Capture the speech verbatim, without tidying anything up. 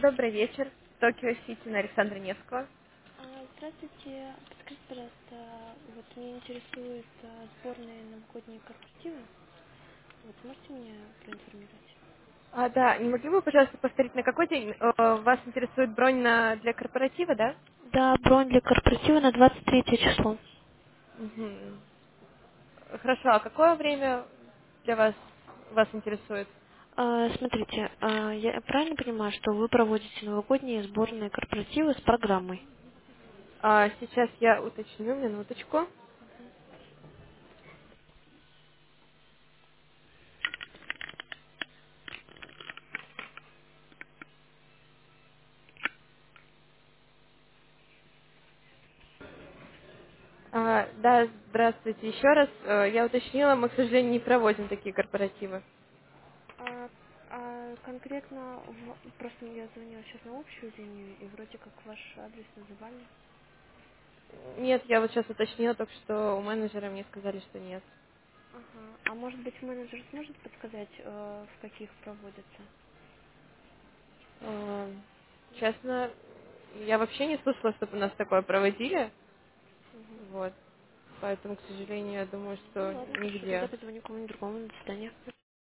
Добрый вечер. Токио Сити на Александра Невского. А, Здравствуйте. Подскажите, пожалуйста, вот меня интересует а, сборные новогодние корпоративы. Вот можете меня проинформировать? А, да, не могли бы, пожалуйста, повторить, на какой день э, вас интересует бронь на, для корпоратива, да? Да, бронь для корпоратива на двадцать третье число. Мгм. Хорошо, а какое время для вас вас интересует? А, смотрите, а, я правильно понимаю, что вы проводите новогодние сборные корпоративы с программой? А, сейчас я уточню, минуточку. А, да, здравствуйте еще раз. Э, Я уточнила, мы, к сожалению, не проводим такие корпоративы. А, а конкретно, в- просто я звонила сейчас на общую линию, и вроде как ваш адрес называли. Нет, я вот сейчас уточнила, только что у менеджера мне сказали, что нет. Ага. А может быть менеджер сможет подсказать, э, в каких проводятся? Э, Честно, я вообще не слышала, чтобы у нас такое проводили. Мгм. Вот. Поэтому, к сожалению, я думаю, Ну что ладно, хорошо, тогда нигде. позвоню кому-нибудь другому. До свидания.